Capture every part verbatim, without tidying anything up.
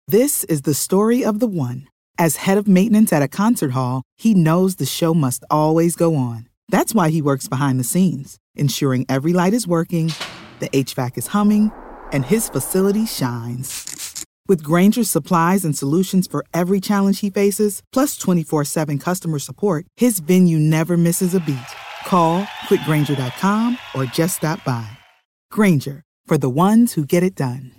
This is the story of the one. As head of maintenance at a concert hall, he knows the show must always go on. That's why he works behind the scenes, ensuring every light is working, the H V A C is humming, and his facility shines. With Grainger's supplies and solutions for every challenge he faces, plus twenty-four seven customer support, his venue never misses a beat. Call quick grainger dot com or just stop by. Grainger, for the ones who get it done.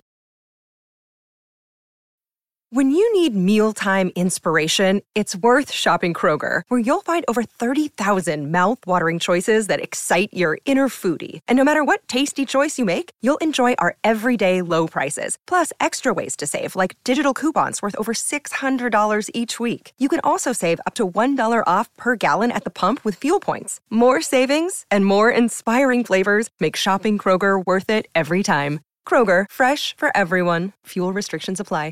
When you need mealtime inspiration, it's worth shopping Kroger, where you'll find over thirty thousand mouth-watering choices that excite your inner foodie. And no matter what tasty choice you make, you'll enjoy our everyday low prices, plus extra ways to save, like digital coupons worth over six hundred dollars each week. You can also save up to one dollar off per gallon at the pump with fuel points. More savings and more inspiring flavors make shopping Kroger worth it every time. Kroger, fresh for everyone. Fuel restrictions apply.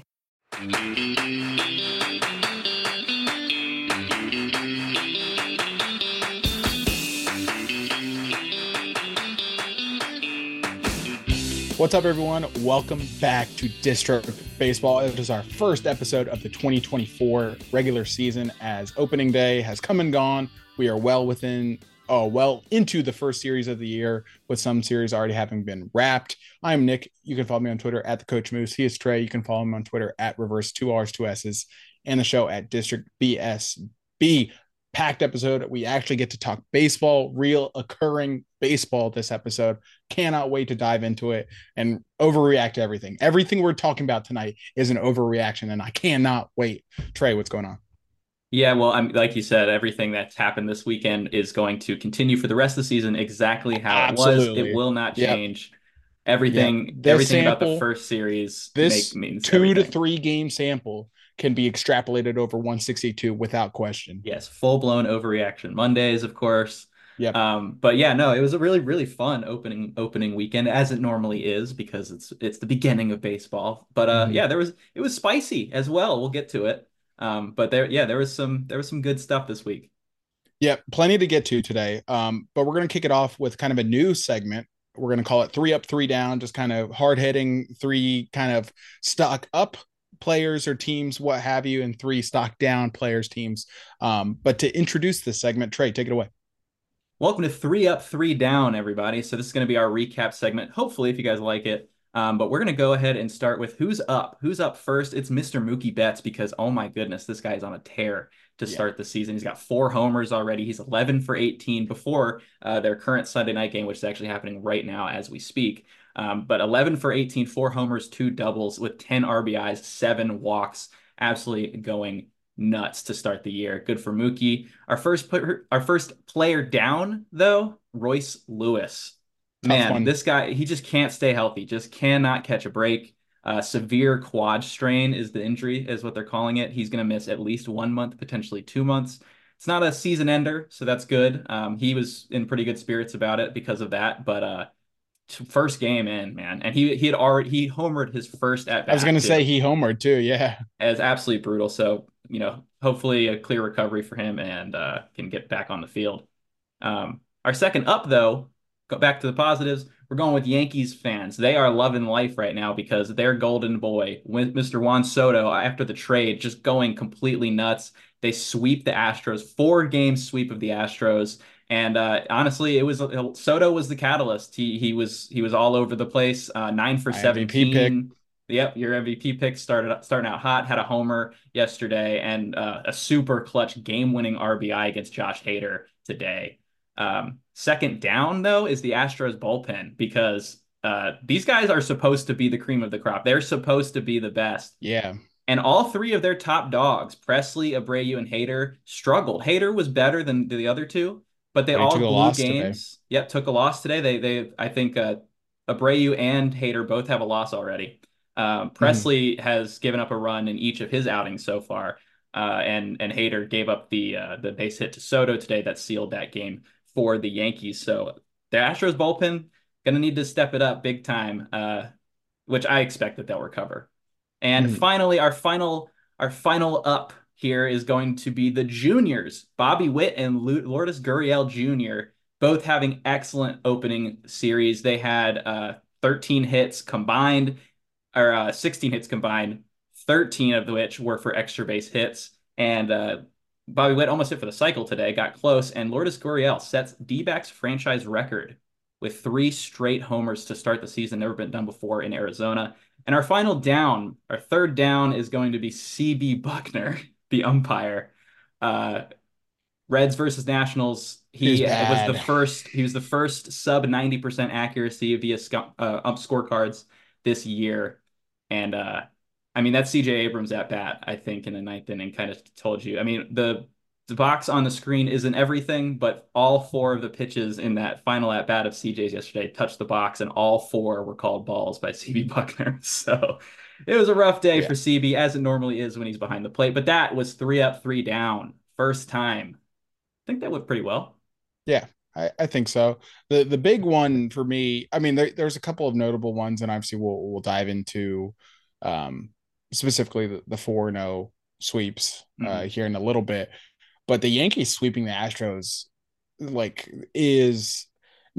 What's up, everyone? Welcome back to District Baseball. It is our first episode of the twenty twenty-four regular season, as opening day has come and gone. We are well within Oh, well into the first series of the year, with some series already having been wrapped. I'm Nick. You can follow me on Twitter at the Coach Moose. He is Trey. You can follow him on Twitter at reverse two R's, two S's, and the show at District B S B. Packed episode. We actually get to talk baseball, real occurring baseball this episode. Cannot wait to dive into it and overreact to everything. Everything we're talking about tonight is an overreaction, and I cannot wait. Trey, what's going on? Yeah, well, I'm like you said, everything that's happened this weekend is going to continue for the rest of the season exactly how Absolutely. it was. It will not Yep. change. Everything, yep. everything sample, about the first series this make, means two everything. to three game sample can be extrapolated over one sixty-two without question. Yes, full blown overreaction Mondays, of course. Yep. Um, but yeah, no, it was a really, really fun opening opening weekend, as it normally is, because it's it's the beginning of baseball. But uh, mm-hmm. yeah, there was it was spicy as well. We'll get to it. Um, but there, yeah, there was some there was some good stuff this week. Yeah, plenty to get to today. Um, but we're gonna kick it off with kind of a new segment. We're gonna call it three up, three down, just kind of hard hitting, three kind of stock up players or teams, what have you, and three stock down players, teams. Um, but to introduce this segment, Trey, take it away. Welcome to three up, three down, everybody. So this is going to be our recap segment. Hopefully, if you guys like it. Um, but we're going to go ahead and start with who's up. Who's up first? It's Mister Mookie Betts, because, oh my goodness, this guy is on a tear to yeah. start the season. He's got four homers already. He's eleven for eighteen before uh, their current Sunday night game, which is actually happening right now as we speak. Um, but eleven for eighteen, four homers, two doubles with ten R B Is, seven walks. Absolutely going nuts to start the year. Good for Mookie. Our first, our first player down, though, Royce Lewis. Man, one. This guy, he just can't stay healthy, just cannot catch a break. Uh, severe quad strain is the injury, is what they're calling it. He's going to miss at least one month, potentially two months. It's not a season ender, so that's good. Um, he was in pretty good spirits about it because of that. But uh, first game in, man, and he he had already he homered his first at bat. I was going to say he homered too, yeah. It's absolutely brutal. So you know, hopefully a clear recovery for him and uh, can get back on the field. Um, our second up, though. Go back to the positives. We're going with Yankees fans. They are loving life right now because their golden boy, Mister Juan Soto, after the trade, just going completely nuts. They sweep the Astros, four-game sweep of the Astros. And uh, honestly, it was Soto was the catalyst. He he was he was all over the place. Uh, nine for seventeen. M V P pick. Yep, your M V P pick started starting out hot. Had a homer yesterday and uh, a super clutch game-winning R B I against Josh Hader today. Um, second down, though, is the Astros bullpen, because uh, these guys are supposed to be the cream of the crop. They're supposed to be the best. Yeah. And all three of their top dogs, Presley, Abreu, and Hader, struggled. Hader was better than the other two, but they, they all blew games. Today. Yep, took a loss today. They, they, I think uh, Abreu and Hader both have a loss already. Um, Presley mm-hmm. has given up a run in each of his outings so far, uh, and and Hader gave up the uh, the base hit to Soto today that sealed that game for the Yankees. So the Astros bullpen going to need to step it up big time, uh, which I expect that they'll recover. And mm. finally, our final our final up here is going to be the juniors, Bobby Witt and Lourdes Gurriel Junior, both having excellent opening series. They had uh, thirteen hits combined, or uh, sixteen hits combined, thirteen of which were for extra base hits. And uh, Bobby Witt almost hit for the cycle today, got close, and Lourdes Gurriel sets D-backs franchise record with three straight homers to start the season, never been done before in Arizona. And our final down, our third down, is going to be C B Buckner, the umpire. Uh, Reds versus Nationals. He was the first. He was the first sub ninety percent accuracy via uh, ump scorecards this year, and uh, I mean that's C J Abrams at bat. I think in the ninth inning kind of told you. I mean the the box on the screen isn't everything, but all four of the pitches in that final at bat of C J's yesterday touched the box, and all four were called balls by C B Buckner. So it was a rough day yeah. for C B, as it normally is when he's behind the plate. But that was three up, three down, first time. I think that went pretty well. Yeah, I, I think so. The the big one for me, I mean, there, there's a couple of notable ones, and obviously we'll we'll dive into um, specifically the, the four and oh sweeps uh, mm-hmm. here in a little bit. But the Yankees sweeping the Astros, like, is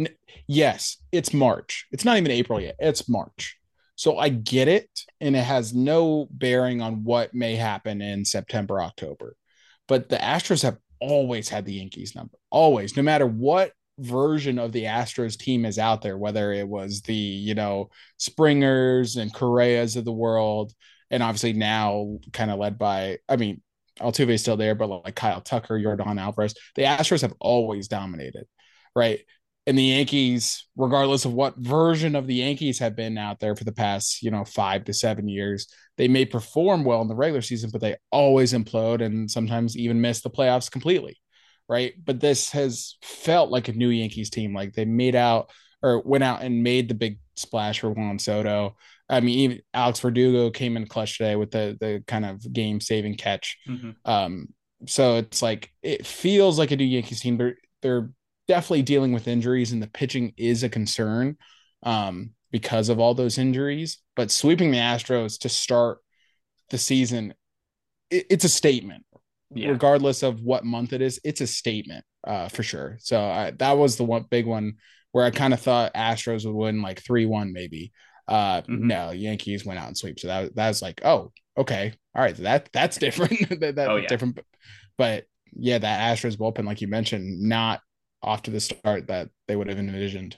yes, it's March. It's not even April yet. It's March. So I get it, and it has no bearing on what may happen in September, October. But the Astros have always had the Yankees number, always, no matter what version of the Astros team is out there, whether it was the, you know, Springers and Correas of the world, and obviously now kind of led by, I mean, Altuve's still there, but like Kyle Tucker, Yordan Alvarez, the Astros have always dominated, right? And the Yankees, regardless of what version of the Yankees have been out there for the past, you know, five to seven years, they may perform well in the regular season, but they always implode and sometimes even miss the playoffs completely, right? But this has felt like a new Yankees team. Like they made out or went out and made the big splash for Juan Soto. I mean, even Alex Verdugo came in clutch today with the the kind of game-saving catch. Mm-hmm. Um, so it's like it feels like a new Yankees team. They're they're definitely dealing with injuries, and the pitching is a concern um, because of all those injuries. But sweeping the Astros to start the season, it, it's a statement. Yeah. Regardless of what month it is, it's a statement uh, for sure. So I, that was the one big one where I kind of thought Astros would win like three one maybe. Uh, mm-hmm. No, Yankees went out and sweep. So that, that was like, oh, okay. All right. That that's different. that, that's oh, yeah. different. But yeah, that Astros bullpen, like you mentioned, not off to the start that they would have envisioned.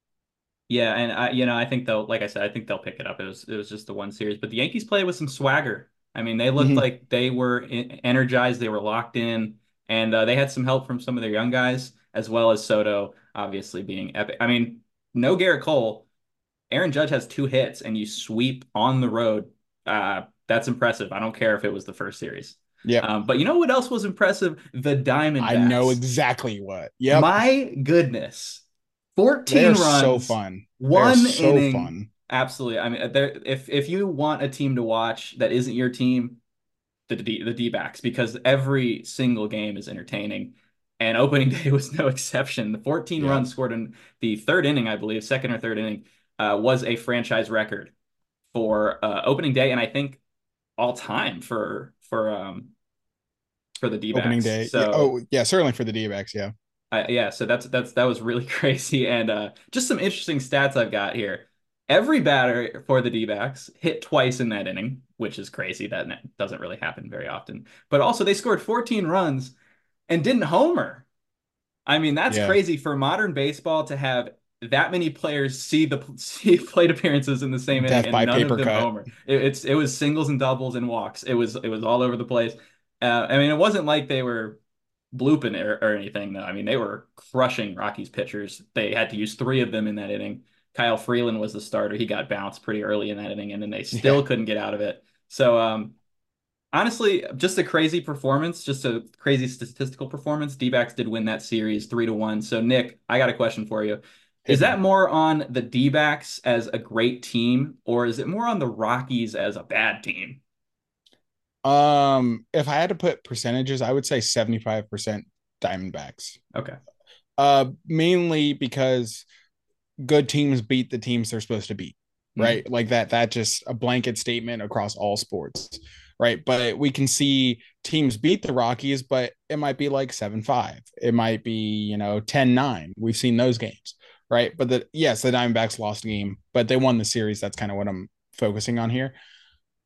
Yeah. And I, you know, I think they'll, like I said, I think they'll pick it up. It was, it was just the one series, but the Yankees played with some swagger. I mean, they looked mm-hmm. like they were energized. They were locked in, and uh, they had some help from some of their young guys, as well as Soto, obviously being epic. I mean, no Garrett Cole. Aaron Judge has two hits, and you sweep on the road. Uh, that's impressive. I don't care if it was the first series. Yeah. Um, but you know what else was impressive? The Diamondbacks. I know exactly what. Yeah. My goodness. fourteen They're runs. So fun. One so inning. Fun. Absolutely. I mean, if if you want a team to watch that isn't your team, the D, the D-backs, because every single game is entertaining. And opening day was no exception. The fourteen yeah. runs scored in the third inning, I believe, second or third inning, uh, was a franchise record for uh, opening day, and I think all time for for um for the D-backs. Opening day. So, yeah. Oh, yeah, certainly for the D-backs. Yeah. Uh, yeah. So that's that's that was really crazy, and uh, just some interesting stats I've got here. Every batter for the D-backs hit twice in that inning, which is crazy. That doesn't really happen very often. But also, they scored fourteen runs and didn't homer. I mean, that's yeah. crazy for modern baseball to have that many players see the see plate appearances in the same Death inning and none of them cut. homer. It, it's it was singles and doubles and walks. It was it was all over the place. Uh, I mean, it wasn't like they were blooping or, or anything, though. I mean, they were crushing Rockies pitchers. They had to use three of them in that inning. Kyle Freeland was the starter. He got bounced pretty early in that inning, and then they still yeah. couldn't get out of it. So, um, honestly, just a crazy performance, just a crazy statistical performance. D-backs did win that series three to one. So, Nick, I got a question for you. Is that more on the D-backs as a great team, or is it more on the Rockies as a bad team? Um, if I had to put percentages, I would say seventy-five percent Diamondbacks. Okay. Uh, mainly because good teams beat the teams they're supposed to beat, right? Mm-hmm. Like that, that just a blanket statement across all sports, right? But we can see teams beat the Rockies, but it might be like seven five. It might be, you know, ten nine. We've seen those games, right? But the yes, the Diamondbacks lost a game, but they won the series. That's kind of what I'm focusing on here.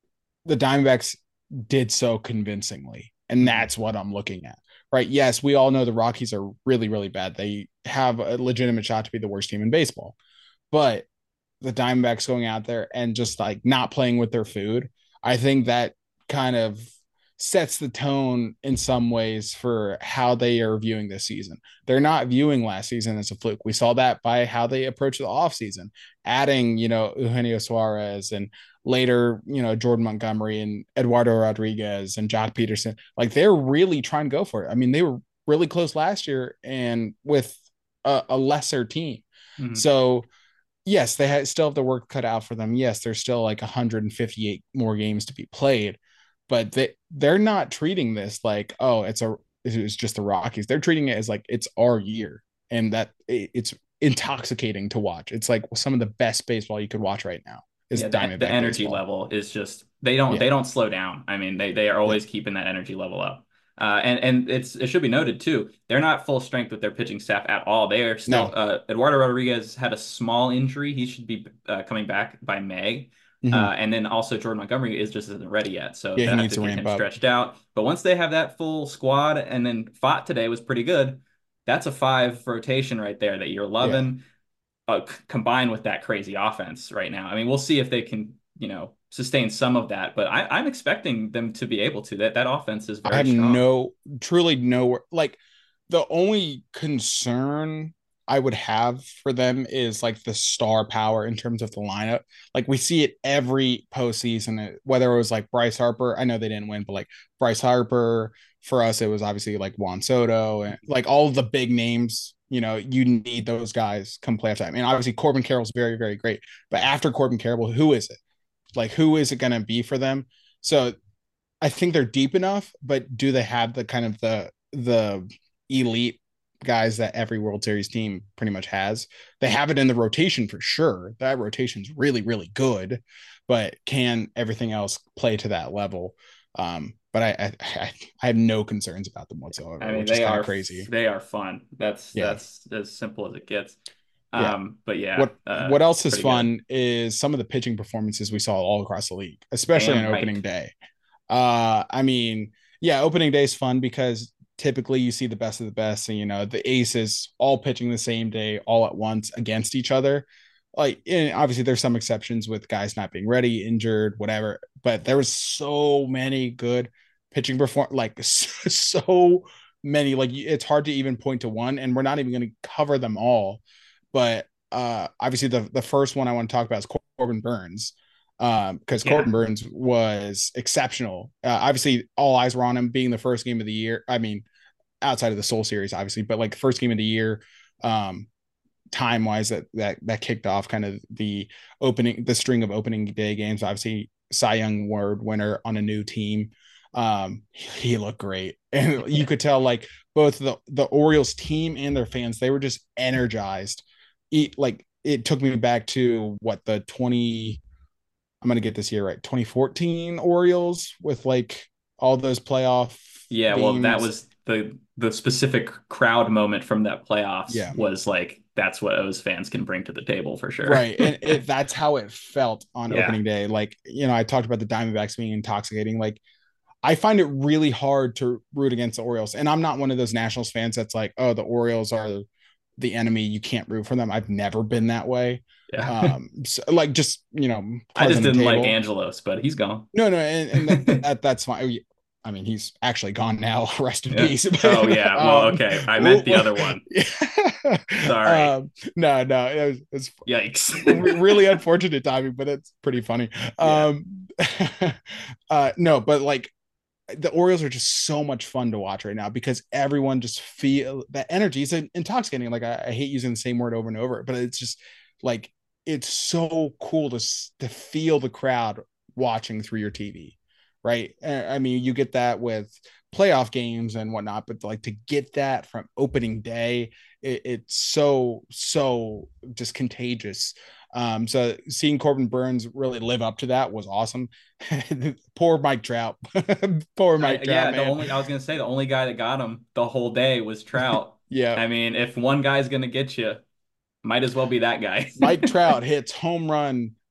the Diamondbacks did so convincingly. And that's what I'm looking at, right? Yes, we all know the Rockies are really, really bad. They have a legitimate shot to be the worst team in baseball. But the Diamondbacks going out there and just like not playing with their food, I think that kind of sets the tone in some ways for how they are viewing this season. They're not viewing last season as a fluke. We saw that by how they approached the offseason, adding, you know, Eugenio Suarez and later, you know, Jordan Montgomery and Eduardo Rodriguez and Jock Peterson. Like they're really trying to go for it. I mean, they were really close last year and with a, a lesser team. Mm-hmm. So yes, they had, still have the work cut out for them. Yes, there's still like one hundred fifty-eight more games to be played, but they they're not treating this like, oh, it's a it's just the Rockies. They're treating it as like it's our year, and that it, it's intoxicating to watch. It's like some of the best baseball you could watch right now. Is yeah, the, the energy baseball. level is just they don't yeah. they don't slow down. I mean, they they are always yeah. keeping that energy level up. Uh, and and it's it should be noted too, they're not full strength with their pitching staff at all. They are still. No. Uh, Eduardo Rodriguez had a small injury. He should be uh, coming back by May. Mm-hmm. Uh, and then also Jordan Montgomery is just isn't ready yet, so yeah, they have to, to get him up. stretched out. But once they have that full squad, and then Fott today was pretty good. That's a five rotation right there that you're loving. Yeah. Uh, c- combined with that crazy offense right now. I mean, we'll see if they can, you know, sustain some of that, but I, I'm expecting them to be able to. That that offense is very I have strong. no, truly no, like the only concern I would have for them is like the star power in terms of the lineup. Like we see it every postseason, whether it was like Bryce Harper. I know they didn't win, but like Bryce Harper, for us, it was obviously like Juan Soto and like all the big names. You know, you need those guys come playoff time. And obviously Corbin Carroll's very, very great. But after Corbin Carroll, who is it? Like, who is it going to be for them? So I think they're deep enough, but do they have the kind of the the elite guys that every World Series team pretty much has? They have it in the rotation for sure. That rotation's really, really good, but can everything else play to that level? Um, but I, I I have no concerns about them whatsoever. I mean, which they is are crazy. They are fun. That's yeah. that's as simple as it gets. Yeah. Um, but yeah, what uh, what else is fun good. is some of the pitching performances we saw all across the league, especially Damn on right. opening day. Uh, I mean, yeah, opening day is fun because typically you see the best of the best, and you know the aces all pitching the same day, all at once against each other. Like, and obviously there's some exceptions with guys not being ready, injured, whatever. But there was so many good pitching perform, like so many. Like it's hard to even point to one, and we're not even going to cover them all. But uh, obviously, the, the first one I want to talk about is Corbin Burnes, because um, yeah. Corbin Burnes was exceptional. Uh, obviously, all eyes were on him being the first game of the year. I mean, outside of the Soul Series, obviously, but like the first game of the year, um, time wise, that that that kicked off kind of the opening, the string of opening day games. Obviously, Cy Young Award winner on a new team. Um, he looked great, and you could tell like both the the Orioles team and their fans, they were just energized. It, like it took me back to what the twenty I'm gonna get this year right twenty fourteen Orioles with like all those playoff yeah games. Well, that was the the specific crowd moment from that playoffs yeah. was like that's what O's fans can bring to the table for sure, right? And it, that's how it felt on yeah. opening day. Like, you know, I talked about the Diamondbacks being intoxicating. Like, I find it really hard to root against the Orioles, and I'm not one of those Nationals fans that's like, oh, the Orioles are the enemy, you can't root for them. I've never been that way. Yeah. Um, so, like just, you know, I just didn't like Angelos, but he's gone. No, no, and, and that, that, that's fine. I mean, he's actually gone now. Rest in yeah. peace. Oh yeah. Well, okay. I meant the other one. Yeah. Sorry. Um, no, no. It was, it was Yikes. really unfortunate timing, but it's pretty funny. Yeah. Um, uh, no, but like, the Orioles are just so much fun to watch right now because everyone just feel that energy is intoxicating. Like I, I hate using the same word over and over, but it's just like, it's so cool to, to feel the crowd watching through your T V. Right. I mean, you get that with playoff games and whatnot, but like to get that from opening day, it, it's so, so just contagious. Um, so seeing Corbin Burnes really live up to that was awesome. Poor Mike Trout. Poor Mike I, Trout. Yeah, man. the only I was gonna say the only guy that got him the whole day was Trout. Yeah. I mean, if one guy's gonna get you, might as well be that guy. Mike Trout hits home run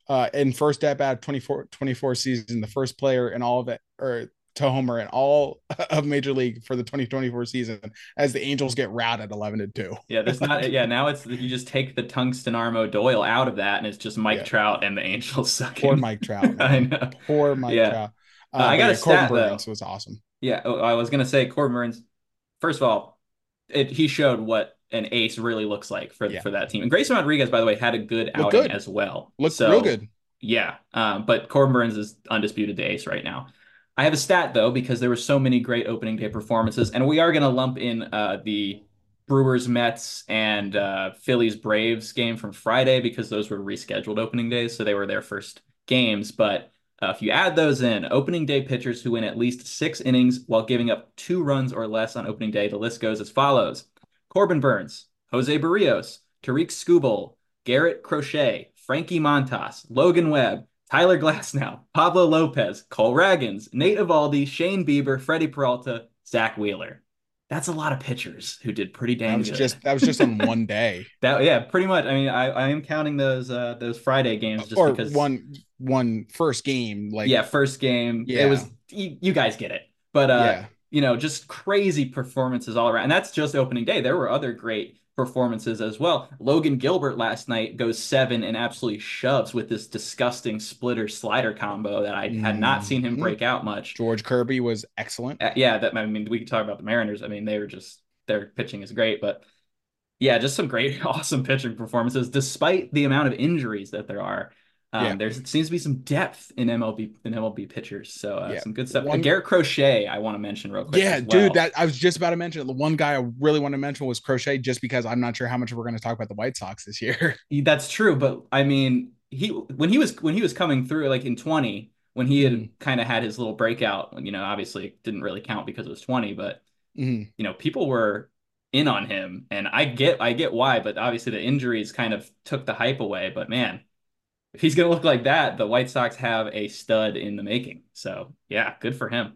uh, in first at bat twenty-four, twenty-four season, the first player in all of it, or to homer in all of Major League for the twenty twenty-four season, as the Angels get routed eleven to two. Yeah, there's not. Yeah, now it's you just take the tungsten Armo Doyle out of that, and it's just Mike Yeah. Trout and the Angels Poor sucking. Mike Trout, I man. know. Poor Mike Yeah, Trout. uh, Uh, I but got yeah, a Corbin stat Burns though. was awesome. Yeah, oh, I was gonna say Corbin Burns. First of all, it, he showed what an ace really looks like for Yeah. for that team. And Grayson Rodriguez, by the way, had a good Looked outing good. as well. Looked so, real good. Yeah, um, but Corbin Burns is undisputed the ace right now. I have a stat though because there were so many great opening day performances, and we are gonna lump in uh, the Brewers Mets and uh, Phillies Braves game from Friday because those were rescheduled opening days, so they were their first games. But uh, if you add those in, opening day pitchers who win at least six innings while giving up two runs or less on opening day, the list goes as follows: Corbin Burns, Jose Barrios, Tariq Skubal, Garrett Crochet, Frankie Montas, Logan Webb, Tyler Glasnow, Pablo Lopez, Cole Ragans, Nate Eovaldi, Shane Bieber, Freddie Peralta, Zach Wheeler. That's a lot of pitchers who did pretty dang that was good. just that was just on one day. That yeah, pretty much. I mean, I, I am counting those uh those Friday games just or because one one first game. Like yeah, first game. Yeah. It was you, you guys get it. But uh, Yeah. you know, just crazy performances all around. And that's just opening day. There were other great performances as well. Logan Gilbert last night goes seven and absolutely shoves with this disgusting splitter slider combo that I had not seen him Mhm. break out much. George Kirby was excellent. Uh, yeah, that I mean, we could talk about the Mariners. I mean, they were just their pitching is great, but yeah, just some great, awesome pitching performances, despite the amount of injuries that there are. Um, Yeah. There seems to be some depth in M L B in M L B pitchers, so uh, Yeah. some good stuff. One- Garrett Crochet, I want to mention real quick. Yeah, as well. dude, that I was just about to mention. The one guy I really want to mention was Crochet, just because I'm not sure how much we're going to talk about the White Sox this year. That's true, but I mean, he when he was when he was coming through, like in twenty, when he had Mhm. kind of had his little breakout, you know, obviously it didn't really count because it was twenty, but Mhm. you know, people were in on him, and I get I get why, but obviously the injuries kind of took the hype away. But man, if he's gonna look like that, the White Sox have a stud in the making. So yeah, good for him.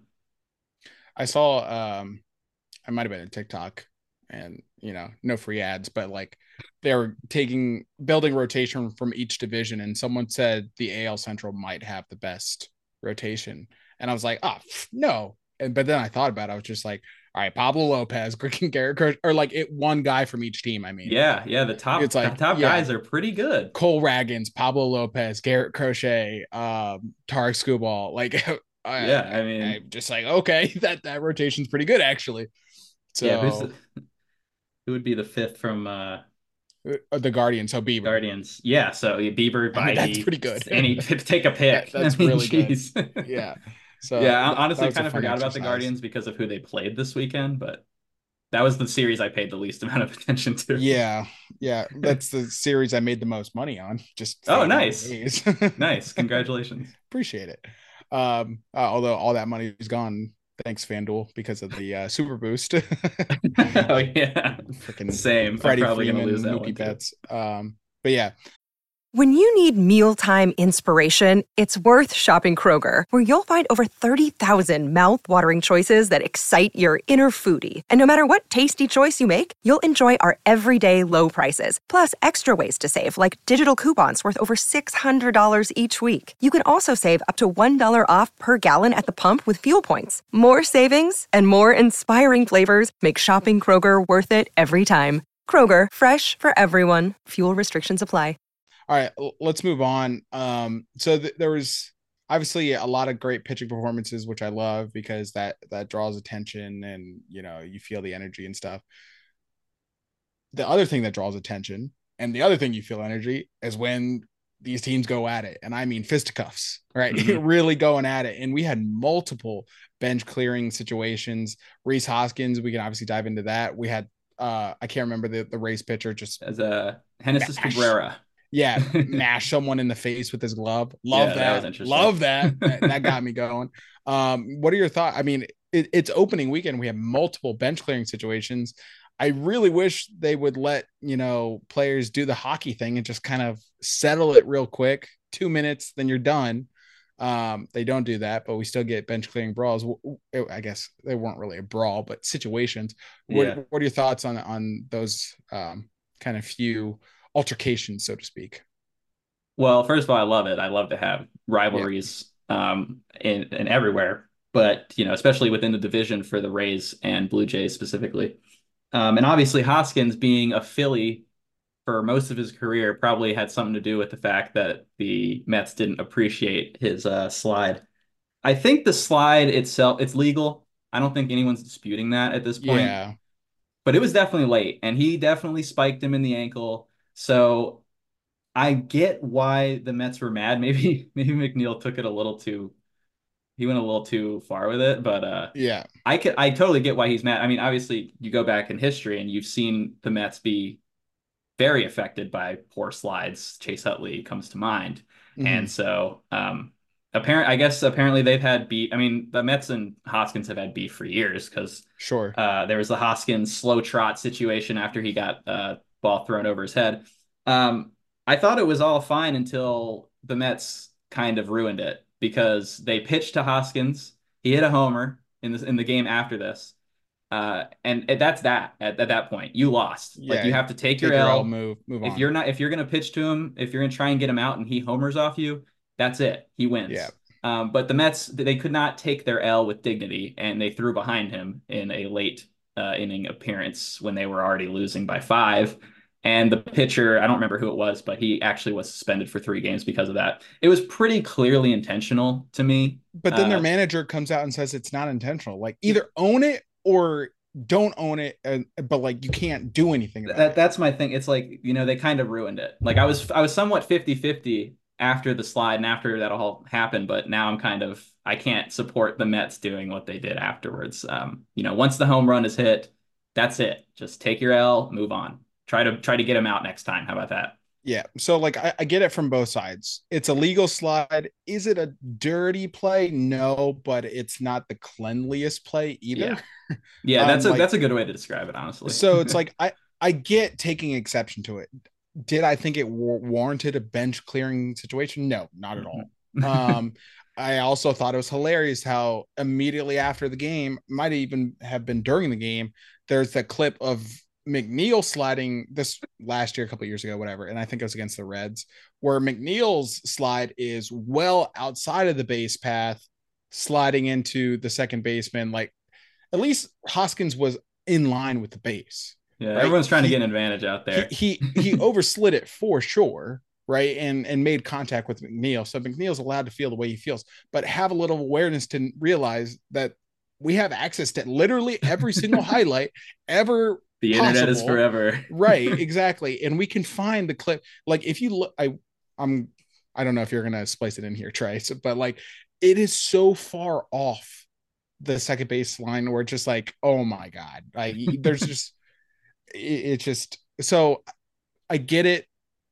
I saw um I might have been a TikTok, and you know, no free ads, but like they were taking building rotation from each division, and someone said the A L Central might have the best rotation. And I was like, oh no. And but then I thought about it, I was just like, all right, Pablo Lopez, Garrett Crochet, or like it one guy from each team. I mean, Yeah, yeah, the top It's like, the top yeah. guys are pretty good. Cole Ragans, Pablo Lopez, Garrett Crochet, um, Tarek Skubal. Like, I, Yeah, I mean, I'm just like, okay, that that rotation's pretty good actually. So yeah, who's the, who would be the fifth from uh uh, the Guardians, so Bieber. Guardians? Yeah, so yeah, Bieber, I mean, that's Bidey, pretty good. Any take a pick. That- that's I mean, really good. geez. Yeah. So Yeah, I that- honestly that was a kind of fun forgot about the exercise. Guardians because of who they played this weekend, but that was the series I paid the least amount of attention to. Yeah, yeah, that's the series I made the most money on. Just Oh, fading nice. days. Nice. Congratulations. Appreciate it. Um, uh, although all that money is gone, thanks FanDuel, because of the uh, Super Boost. Oh yeah. Freaking Same. Freddie I'm probably Freeman, gonna lose that Mookie one too. Betts. Um, but yeah, When you need mealtime inspiration, it's worth shopping Kroger, where you'll find over thirty thousand mouth-watering choices that excite your inner foodie. And no matter what tasty choice you make, you'll enjoy our everyday low prices, plus extra ways to save, like digital coupons worth over six hundred dollars each week. You can also save up to one dollar off per gallon at the pump with fuel points. More savings and more inspiring flavors make shopping Kroger worth it every time. Kroger, fresh for everyone. Fuel restrictions apply. all right, l- let's move on. Um, so th- there was obviously a lot of great pitching performances, which I love because that that draws attention, and you know, you feel the energy and stuff. The other thing that draws attention, and the other thing you feel energy, is when these teams go at it, and I mean fisticuffs, right? Mhm. Really going at it. And we had multiple bench clearing situations. Reese Hoskins, we can obviously dive into that. We had uh I can't remember the the race pitcher, just As a Genesis Mash. Cabrera. yeah, mash someone in the face with his glove. Love Yeah, that that. was interesting. Love that. that. That got me going. Um, what are your thoughts? I mean, it, it's opening weekend. We have multiple bench clearing situations. I really wish they would let, you know, players do the hockey thing and just kind of settle it real quick. Two minutes, then you're done. Um, they don't do that, but we still get bench clearing brawls. I guess they weren't really a brawl, but situations. What, Yeah. what are your thoughts on on those um, kind of few altercations, so to speak? Well, first of all, I love it. I love to have Yeah. rivalries um, in, in everywhere, but you know, especially within the division for the Rays and Blue Jays specifically. Um, and obviously, Hoskins being a Philly for most of his career probably had something to do with the fact that the Mets didn't appreciate his uh, slide. I think the slide itself, it's legal. I don't think anyone's disputing that at this point, Yeah. but it was definitely late, and he definitely spiked him in the ankle. So I get why the Mets were mad. Maybe maybe McNeil took it a little too, he went a little too far with it, but uh Yeah. I could I totally get why he's mad. I mean, obviously you go back in history and you've seen the Mets be very affected by poor slides. Chase Utley comes to mind. And Hmm. so um apparent I guess apparently they've had beef. I mean, the Mets and Hoskins have had beef for years because Sure. uh there was the Hoskins slow trot situation after he got uh ball thrown over his head. Um I thought it was all fine until the Mets kind of ruined it because they pitched to Hoskins. He hit a homer in this in the game after this. Uh, and, and that's that at, at that point. You lost. Like you Yeah. have to take your Take your L, L. move, move If on. you're not if you're gonna pitch to him, if you're gonna try and get him out and he homers off you, that's it. He Yeah. wins. Um, but the Mets, they could not take their L with dignity, and they threw behind him in a late uh, inning appearance when they were already losing by five. And the pitcher, I don't remember who it was, but he actually was suspended for three games because of that. It was pretty clearly intentional to me. But then their Uh, manager comes out and says it's not intentional. Like either own it or don't own it, and, but like you can't do anything about that it. that's my thing. It's like, you know, they kind of ruined it. Like I was I was somewhat fifty fifty after the slide and after that all happened, but now I'm kind of I can't support the Mets doing what they did afterwards. Um, you know, once the home run is hit, that's it. Just take your L, move on. Try to try to get him out next time. How about that? Yeah. So like I, I get it from both sides. It's a legal slide. Is it a dirty play? No, but it's not the cleanliest play either. Yeah. Yeah, that's Um, a like that's a good way to describe it, honestly. so it's like I I get taking exception to it. Did I think it war- warranted a bench clearing situation? No, not at all. Um, I also thought it was hilarious how immediately after the game, might even have been during the game, there's that clip of McNeil sliding this last year, a couple years ago, whatever, and I think it was against the Reds, where McNeil's slide is well outside of the base path, sliding into the second baseman. Like at least Hoskins was in line with the base, Yeah, right? everyone's trying to He get an advantage out he there. he he overslid it for sure, right? And and made contact with McNeil. So McNeil's allowed to feel the way he feels, but have a little awareness to realize that we have access to literally every single highlight ever The internet is possible. forever. Right, exactly. And we can find the clip. Like if you look, I I'm I don't know if you're gonna splice it in here, Trey, so, but like it is so far off the second base line where it's just like, oh my God. Like there's just it, it's just so I get it.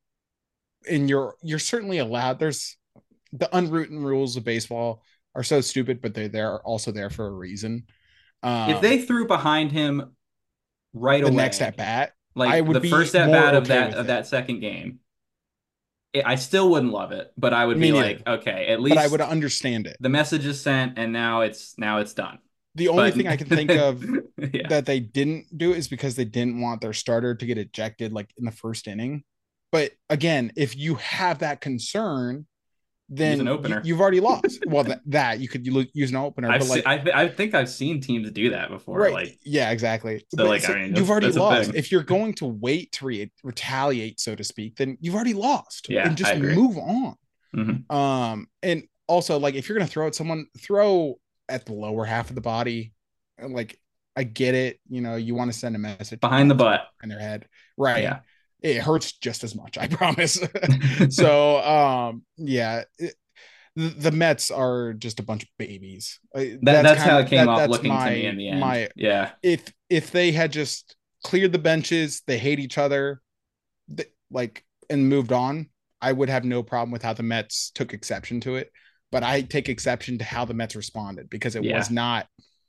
And you're you're certainly allowed. There's the unwritten rules of baseball are so stupid, but they're they're also there for a reason. If Um they threw behind him right the next at away, bat, I like would the be first at more bat of okay that with of it. that second game, it, I still wouldn't love it, but I would Me be neither. like, okay, at But I would least understand it. the message is sent, and now it's now it's done. The only But thing I can think of yeah, that they didn't do is because they didn't want their starter to get ejected like in the first inning. But again, if you have that concern, use an then you, opener. you've already lost. Well, that, that you could use an opener, I've but seen, like, I, I think I've seen teams do that before. right. Like, Yeah, exactly. so But like, so I mean, you've that's already that's a lost. thing. If you're going to wait to re- retaliate, so to speak, then you've already lost Yeah, and I just agree. move on. Hmm. Um, and also like if you're going to throw at someone, throw at the lower half of the body. Like I get it. You know, you want to send a message. Behind the Don't butt. in their head. Right. Yeah. It hurts just as much, I promise. So, um, yeah, it, the, the Mets are just a bunch of babies. Uh, That That's that's kind how of it came that. off That's looking to me my in the end. my. Yeah. If if they had just cleared the benches, they hate each other, th- like and moved on, I would have no problem with how the Mets took exception to it. But I take exception to how the Mets responded because it was Yeah. not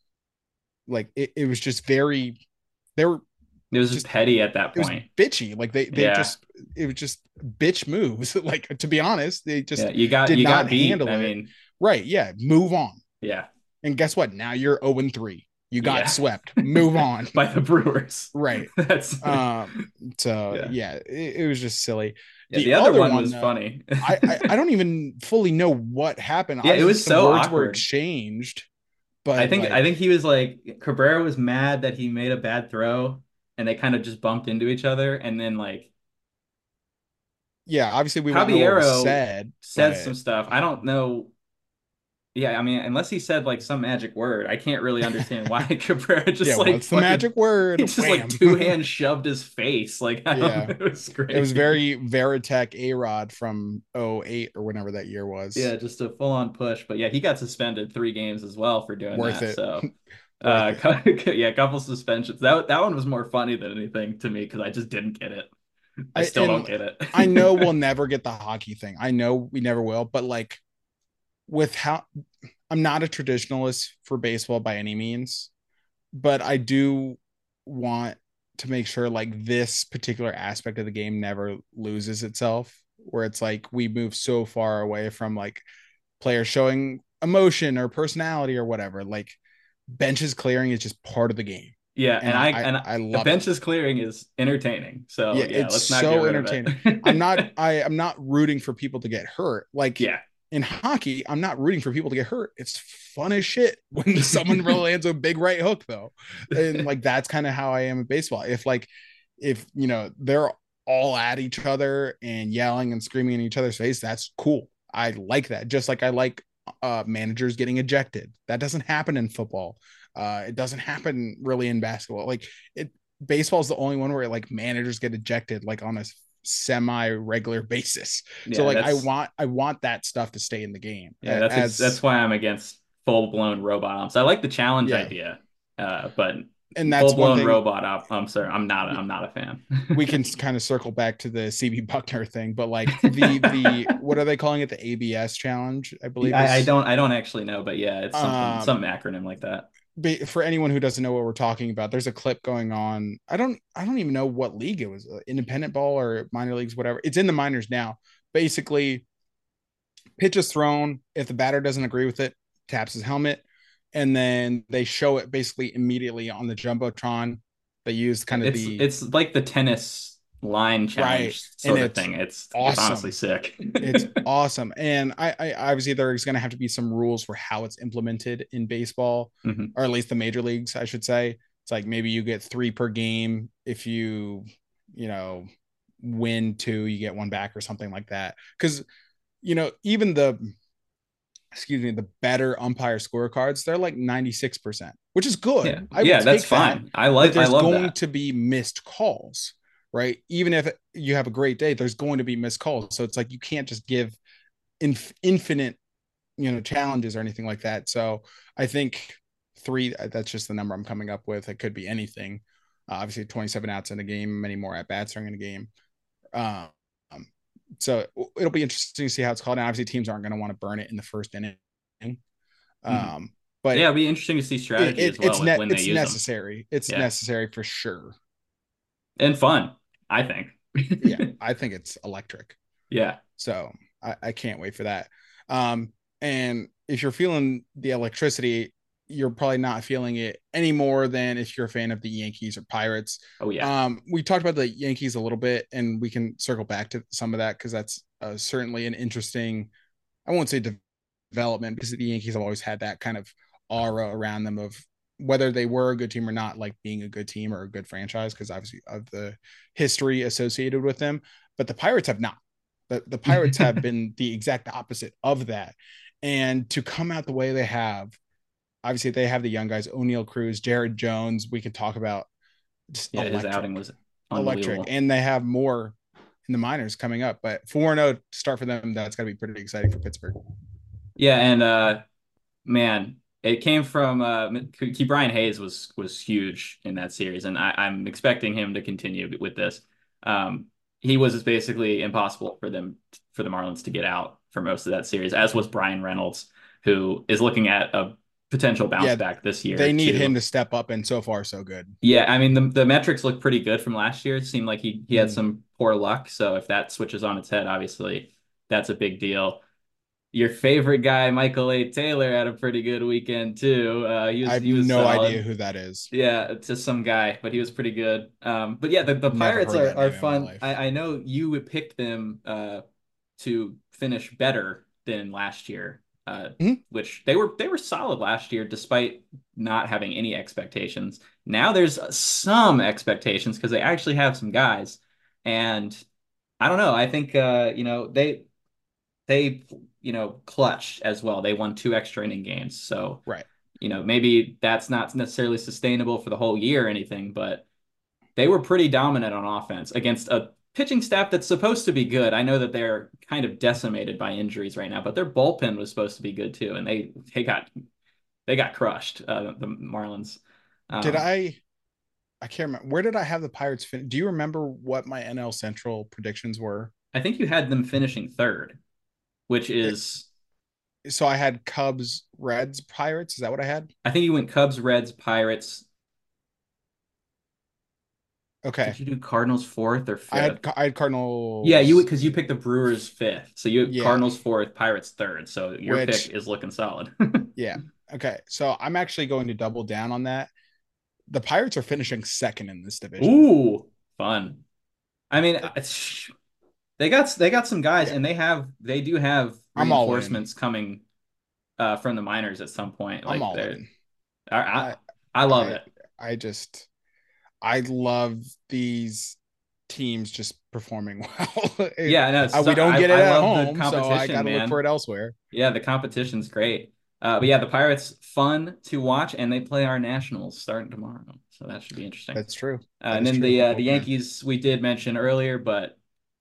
like it, it was just very. They were It was just just petty at that it was point. bitchy. Like they they Yeah. just it was just bitch moves. Like to be honest, they Yeah. just You got did you not got beat. handle I it mean, right. Yeah, move on. yeah. And guess what? Now you're zero and three. You got Yeah. swept. Move on. By the Brewers. Right. That's Um. So yeah. yeah, it, it was just silly. Yeah, The, the other other one one was though, funny. I, I I don't even fully know what happened. Yeah, it Obviously, was some so words were awkward. exchanged, I but think I like, think he was like Cabrera was mad that he made a bad throw and they kind of just bumped into each other and then like yeah, obviously we won't know what was Caballero said, said some but stuff. I don't know. Yeah, I mean, unless he said like some magic word, I can't really understand why Cabrera yeah, just like what's the fucking magic word? he just like Wham. two hands shoved his face. Like I don't Yeah. know, it was It was crazy. very Veritech A-Rod from oh eight or whenever that year was. Yeah, just a full on push. But yeah, he got suspended three games as well for doing Worth that. it. So Worth uh it. yeah, a couple suspensions. That that one was more funny than anything to me because I just didn't get it. I I still don't and get I know it. we'll never get the hockey thing. I know we never will, but like with how I'm not a traditionalist for baseball by any means, but I do want to make sure like this particular aspect of the game never loses itself, where it's like we move so far away from like players showing emotion or personality or whatever. Like benches clearing is just part of the game. Yeah, And and I I I, and I the love it. benches clearing is entertaining. So Yeah, yeah, it's let's not get so rid of entertaining. I'm not it. I I'm not rooting for people to get hurt. Like Yeah. in hockey, I'm not rooting for people to get hurt. It's fun as shit when someone really lands a big right hook though. And like that's kind of how I am in baseball. If like if you know they're all at each other and yelling and screaming in each other's face, that's cool. I like that. Just like I like uh managers getting ejected. That doesn't happen in football. Uh it doesn't happen really in basketball. Like it baseball is the only one where like managers get ejected like on a semi regular basis. So Yeah, like I that's want I want that stuff to stay in the game yeah, that's ex as that's why I'm against full-blown robot ops. I like the challenge yeah. idea. Uh, but And that's one full-blown thing robot op, I'm sorry, I'm not I'm not a fan. we can kind of circle back to the C B Buckner thing, but like the the what are they calling it? The A B S challenge, I believe I, I is don't I don't actually know, but yeah, it's something um some acronym like that. for anyone who doesn't know what we're talking about, there's a clip going on. I don't I don't even know what league it was, uh, independent ball or minor leagues, whatever. It's in the minors now. Basically, pitch is thrown. If the batter doesn't agree with it, taps his helmet, and then they show it basically immediately on the jumbotron. They use kind of It's the it's like the tennis line right, challenge and sort of it's thing. It's it's honestly awesome. sick. It's awesome. And I, I obviously there's going to have to be some rules for how it's implemented in baseball, Mhm. or at least the major leagues, I should say. It's like maybe you get three per game. If you, you know, win two, you get one back or something like that. Because, you know, even the, excuse me, the better umpire scorecards, they're like ninety-six percent, which is Yeah. good. I will Yeah, that's take that. fine. I But like I there's love going that. to be missed calls, right? Even if you have a great day, there's going to be missed calls. So it's like you can't just give inf- infinite, you know, challenges or anything like that. So I think three, that's just the number I'm coming up with. It could be anything. Uh, obviously, twenty-seven outs in a game, many more at bats during a game. Um, so it'll be interesting to see how it's called. And obviously, teams aren't going to want to burn it in the first inning. Mhm. Um, but Yeah, it'd be interesting to see it, strategy it as well it's with net when they it's use them. necessary. It's Yeah. necessary for sure. And fun, I think. Yeah, I think it's electric. Yeah. So I, I can't wait for that. Um, and if you're feeling the electricity, you're probably not feeling it any more than if you're a fan of the Yankees or Pirates. Oh yeah. Um, we talked about the Yankees a little bit, and we can circle back to some of that because that's uh, certainly an interesting, I won't say de- development, because the Yankees have always had that kind of aura around them of whether they were a good team or not, like being a good team or a good franchise, because obviously of the history associated with them. But the Pirates have not. The, the Pirates have been the exact opposite of that. And to come out the way they have, obviously they have the young guys, O'Neal Cruz, Jared Jones. We could talk about just Yeah, his outing electric, was electric. unbelievable. And they have more in the minors coming up. But four and oh start for them, that's got to be pretty exciting for Pittsburgh. Yeah, and uh man, it came from uh Key Brian Hayes was was huge in that series, and I, I'm expecting him to continue with this. Um, he was basically impossible for them for the Marlins to get out for most of that series, as was Brian Reynolds, who is looking at a potential bounce Yeah, back this year they need him too. to step up, and so far, so good. Yeah, I mean the the metrics look pretty good from last year. It seemed like he he had Mm. some poor luck, so if that switches on its head, obviously that's a big deal. Your favorite guy, Michael A. Taylor, had a pretty good weekend too. Uh, he I was have he was no idea solid. who that is. Yeah, to some guy, but he was pretty good. Um, but yeah, the, the Never Pirates heard are that are name in my fun. life. I, I know you would pick them uh to finish better than last year. Uh, Mhm. which they were they were solid last year despite not having any expectations. Now there's some expectations because they actually have some guys. And I don't know. I think uh, you know, they they you know clutched as well. They won two extra inning games. So Right. you know, maybe that's not necessarily sustainable for the whole year or anything, but they were pretty dominant on offense against a pitching staff that's supposed to be good. I know that they're kind of decimated by injuries right now, but their bullpen was supposed to be good too, and they they got they got crushed, uh, the Marlins. Did Um, I? I can't remember. Where did I have the Pirates fin? Do you remember what my N L Central predictions were? I think you had them finishing third, which It, is so I had Cubs, Reds, Pirates. Is that what I had? I think you went Cubs, Reds, Pirates. Okay. Did you do Cardinals fourth or I had fifth? I had Yeah, you Cardinals. because you picked the Brewers fifth, so you Yeah. Cardinals fourth, Pirates third. So your pick Which is looking solid. yeah. Okay. So I'm actually going to double down on that. The Pirates are finishing second in this division. Ooh, fun. I mean, it's, they got they got some guys, Yeah. and they have they do have I'm all in. reinforcements coming uh, from the minors at some point. I'm Like all they're, in. I, I I I love I it. I just I love these teams just performing well. It, Yeah, no, I, so we don't I get it I at love the home, so I competition, got to look for man. it elsewhere. Yeah, the competition's great. Uh, but yeah, the Pirates fun to watch, and they play our Nationals starting tomorrow, so that should be interesting. That's true. Uh, That and is then true. the uh, the Opener. Yankees we did mention earlier, but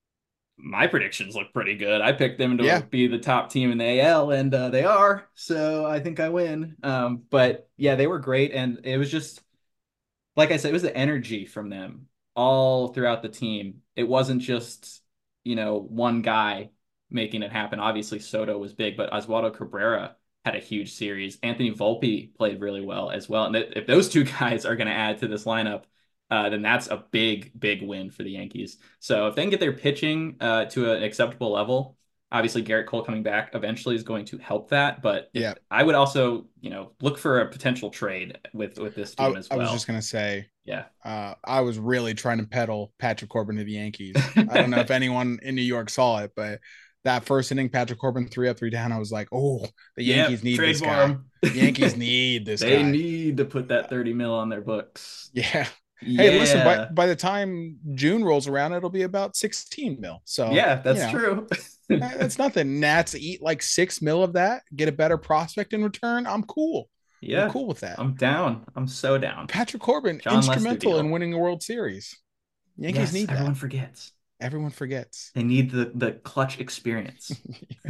my predictions look pretty good. I picked them to Yeah. be the top team in the A L, and uh, they are. So I think I win. Um, but yeah, they were great, and it was just like I said, it was the energy from them all throughout the team. It wasn't just you know one guy making it happen. Obviously, Soto was big, but Oswaldo Cabrera had a huge series. Anthony Volpe played really well as well, and if those two guys are going to add to this lineup, uh, then that's a big, big win for the Yankees. So if they can get their pitching uh, to an acceptable level, obviously Garrett Cole coming back eventually is going to help that. But if Yeah. I would also, you know, look for a potential trade with with this I, team as I was just well. gonna say, Yeah. uh, I was really trying to peddle Patrick Corbin to the Yankees. I don't know if anyone in New York saw it, but that first inning, Patrick Corbin three up, three down. I was like, oh, the Yankees Yep, need trade this for guy. them. Yankees need this They guy. need to put that thirty mil on their books. Yeah. Hey, listen, by Yeah. by the time June rolls around, it'll be about sixteen mil. So, Yeah, you that's know, true. that's nothing. Nats eat like six mil of that, get a better prospect in return. I'm cool. I'm Yeah, cool with that. I'm down. I'm so down. Patrick Corbin, John Lester instrumental in deal. winning a World Series. Yankees Yes, need that. everyone forgets. Everyone forgets. They need the the clutch experience.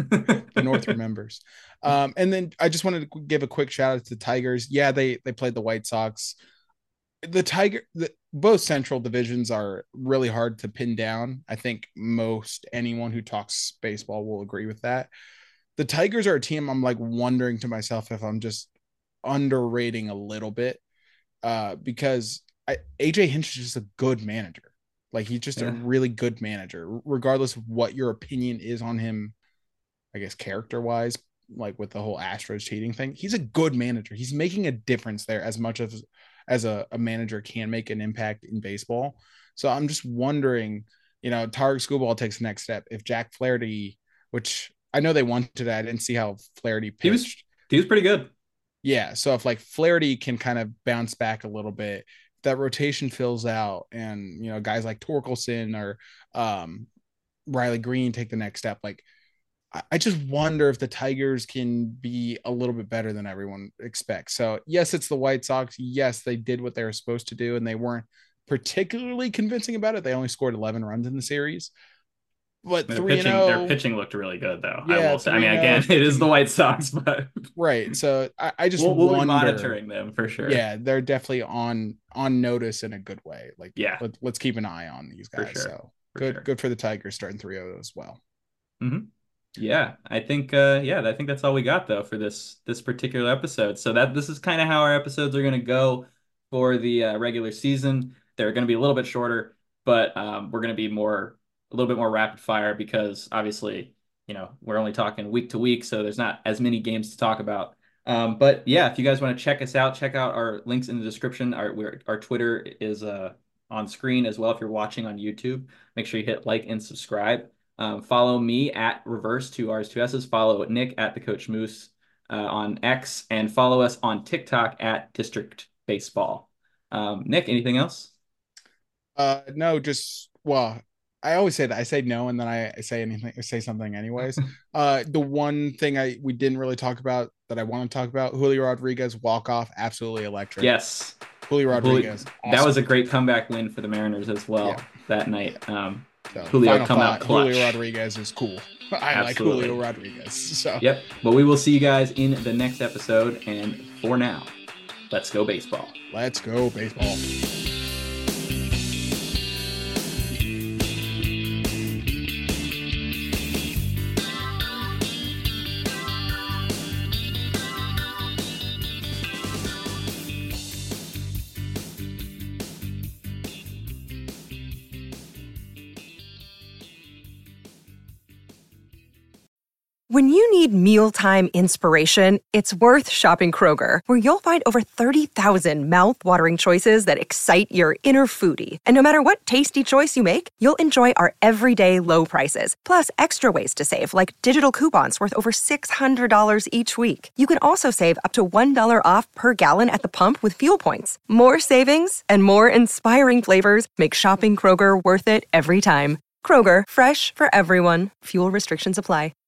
The North remembers. Um, and then I just wanted to give a quick shout out to the Tigers. Yeah, they they played the White Sox. The Tiger, the, both Central divisions are really hard to pin down. I think most anyone who talks baseball will agree with that. The Tigers are a team I'm like wondering to myself if I'm just underrating a little bit, uh, because I, A J Hinch is just a good manager. Like he's just a Yeah. really good manager, regardless of what your opinion is on him. I guess character wise, like with the whole Astros cheating thing, he's a good manager. He's making a difference there as much as as a, a manager can make an impact in baseball. So I'm just wondering, you know, Tarek Skubal takes the next step. If Jack Flaherty, which I know they wanted, I didn't see how Flaherty He was pitched. he was pretty good. Yeah, so if like Flaherty can kind of bounce back a little bit, that rotation fills out, and you know guys like Torkelson or um, Riley Green take the next step. Like I just wonder if the Tigers can be a little bit better than everyone expects. So yes, it's the White Sox. Yes, they did what they were supposed to do, and they weren't particularly convincing about it. They only scored eleven runs in the series, but Their three and pitching their zero. pitching looked really good though. I Yeah, will say. I three mean, and zero again, is it is the pitching White Sox, but right. So I, I just we'll we'll be wonder. monitoring them for sure. Yeah, they're definitely on on notice in a good way. Like Yeah, let, let's keep an eye on these for guys. sure. So For good, sure. good for the Tigers starting three oh as well. Mm-hmm. Yeah, I think uh yeah, I think that's all we got though for this this particular episode. So that this is kind of how our episodes are going to go for the uh, regular season. They're going to be a little bit shorter, but um we're going to be more a little bit more rapid fire because obviously, you know, we're only talking week to week, so there's not as many games to talk about. Um, but yeah, if you guys want to check us out, check out our links in the description. Our we're, our Twitter is uh, on screen as well if you're watching on YouTube. Make sure you hit like and subscribe. Um, follow me at Reverse Two R's Two S's. Follow Nick at the Coach Moose uh, on X, and follow us on TikTok at District Baseball. Um, Nick, anything else? Uh, no, just well, I always say that I say no, and then I, I say anything, say something anyways. uh, the one thing I we didn't really talk about that I want to talk about: Julio Rodriguez walk off, absolutely electric. Yes, Julio Rodriguez. Julio, awesome. That was a great comeback win for the Mariners as well yeah. that night. Um, so, Julio come thought, out clutch. Julio Rodriguez is cool. I Absolutely. like Julio Rodriguez. So yep. But we will see you guys in the next episode, and for now, let's go baseball. Let's go baseball. When you need mealtime inspiration, it's worth shopping Kroger, where you'll find over thirty thousand mouth-watering choices that excite your inner foodie. And no matter what tasty choice you make, you'll enjoy our everyday low prices, plus extra ways to save, like digital coupons worth over six hundred dollars each week. You can also save up to one dollar off per gallon at the pump with fuel points. More savings and more inspiring flavors make shopping Kroger worth it every time. Kroger, fresh for everyone. Fuel restrictions apply.